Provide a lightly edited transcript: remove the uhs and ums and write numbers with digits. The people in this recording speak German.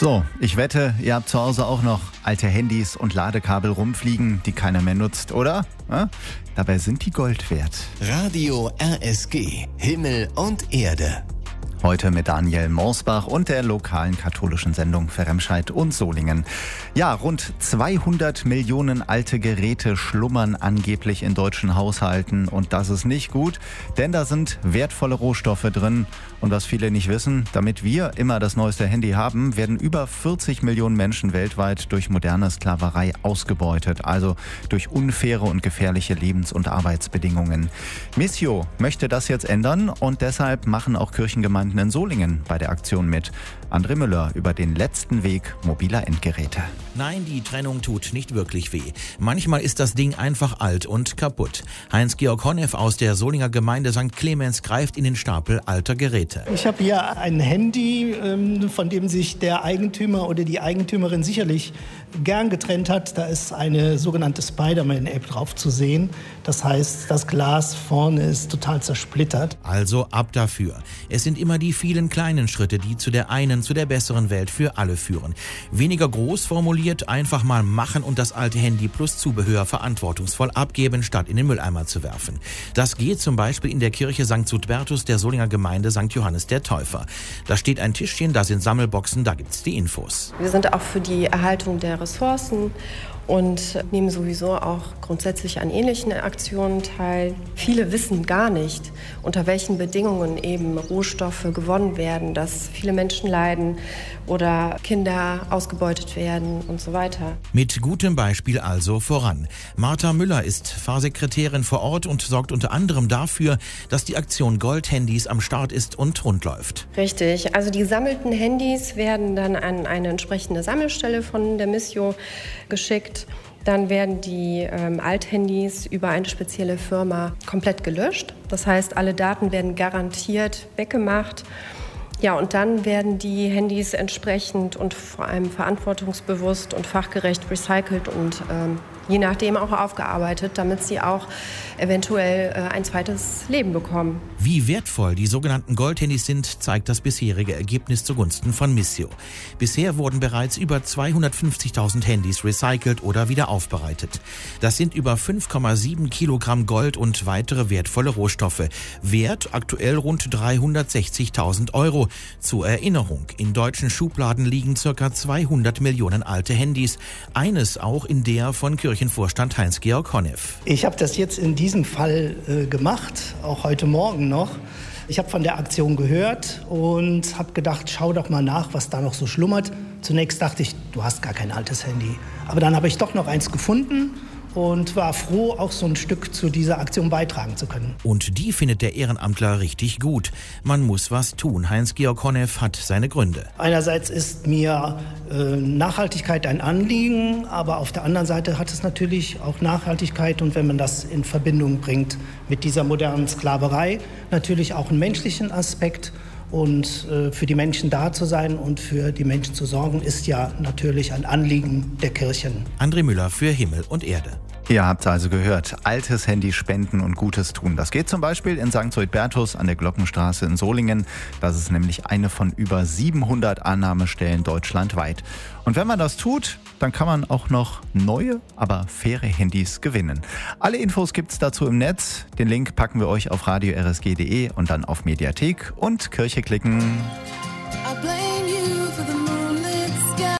So, ich wette, ihr habt zu Hause auch noch alte Handys und Ladekabel rumfliegen, die keiner mehr nutzt, oder? Dabei sind die Gold wert. Radio RSG, Himmel und Erde. Heute mit Daniel Morsbach und der lokalen katholischen Sendung für Remscheid und Solingen. Ja, rund 200 Millionen alte Geräte schlummern angeblich in deutschen Haushalten. Und das ist nicht gut, denn da sind wertvolle Rohstoffe drin. Und was viele nicht wissen, damit wir immer das neueste Handy haben, werden über 40 Millionen Menschen weltweit durch moderne Sklaverei ausgebeutet. Also durch unfaire und gefährliche Lebens- und Arbeitsbedingungen. Missio möchte das jetzt ändern und deshalb machen auch Kirchengemeinden in Solingen bei der Aktion mit. André Müller über den letzten Weg mobiler Endgeräte. Nein, die Trennung tut nicht wirklich weh. Manchmal ist das Ding einfach alt und kaputt. Heinz-Georg Honneff aus der Solinger Gemeinde St. Clemens greift in den Stapel alter Geräte. Ich habe hier ein Handy, von dem sich der Eigentümer oder die Eigentümerin sicherlich gern getrennt hat. Da ist eine sogenannte Spider-Man-App drauf zu sehen. Das heißt, das Glas vorne ist total zersplittert. Also ab dafür. Es sind immer die vielen kleinen Schritte, die zu der besseren Welt für alle führen. Weniger groß formuliert, einfach mal machen und das alte Handy plus Zubehör verantwortungsvoll abgeben, statt in den Mülleimer zu werfen. Das geht zum Beispiel in der Kirche St. Sudbertus der Solinger Gemeinde St. Johannes der Täufer. Da steht ein Tischchen, da sind Sammelboxen, da gibt's die Infos. Wir sind auch für die Erhaltung der Ressourcen und nehmen sowieso auch grundsätzlich an ähnlichen Aktionen teil. Viele wissen gar nicht, unter welchen Bedingungen eben Rohstoffe gewonnen werden, dass viele Menschen leiden oder Kinder ausgebeutet werden und so weiter. Mit gutem Beispiel also voran. Martha Müller ist Pfarrsekretärin vor Ort und sorgt unter anderem dafür, dass die Aktion Goldhandys am Start ist und rund läuft. Richtig, also die gesammelten Handys werden dann an eine entsprechende Sammelstelle von der Missio geschickt. Dann werden die Althandys über eine spezielle Firma komplett gelöscht. Das heißt, alle Daten werden garantiert weggemacht. Ja, und dann werden die Handys entsprechend und vor allem verantwortungsbewusst und fachgerecht recycelt und je nachdem auch aufgearbeitet, damit sie auch eventuell ein zweites Leben bekommen. Wie wertvoll die sogenannten Goldhandys sind, zeigt das bisherige Ergebnis zugunsten von Missio. Bisher wurden bereits über 250.000 Handys recycelt oder wieder aufbereitet. Das sind über 5,7 Kilogramm Gold und weitere wertvolle Rohstoffe. Wert aktuell rund 360.000 Euro. Zur Erinnerung, in deutschen Schubladen liegen ca. 200 Millionen alte Handys. Eines auch in der von Kirchenvorstand Heinz-Georg Honneff. Ich habe das jetzt in diesem Fall gemacht, auch heute Morgen noch. Ich habe von der Aktion gehört und habe gedacht, schau doch mal nach, was da noch so schlummert. Zunächst dachte ich, du hast gar kein altes Handy. Aber dann habe ich doch noch eins gefunden und war froh, auch so ein Stück zu dieser Aktion beitragen zu können. Und die findet der Ehrenamtler richtig gut. Man muss was tun. Heinz-Georg Honneff hat seine Gründe. Einerseits ist mir Nachhaltigkeit ein Anliegen, aber auf der anderen Seite hat es natürlich auch Nachhaltigkeit und wenn man das in Verbindung bringt mit dieser modernen Sklaverei, natürlich auch einen menschlichen Aspekt. Und für die Menschen da zu sein und für die Menschen zu sorgen, ist ja natürlich ein Anliegen der Kirchen. André Müller für Himmel und Erde. Ihr habt also gehört, altes Handy spenden und Gutes tun. Das geht zum Beispiel in St. Sudbertus an der Glockenstraße in Solingen. Das ist nämlich eine von über 700 Annahmestellen deutschlandweit. Und wenn man das tut, dann kann man auch noch neue, aber faire Handys gewinnen. Alle Infos gibt's dazu im Netz. Den Link packen wir euch auf radio-rsg.de und dann auf Mediathek und Kirche klicken. I blame you.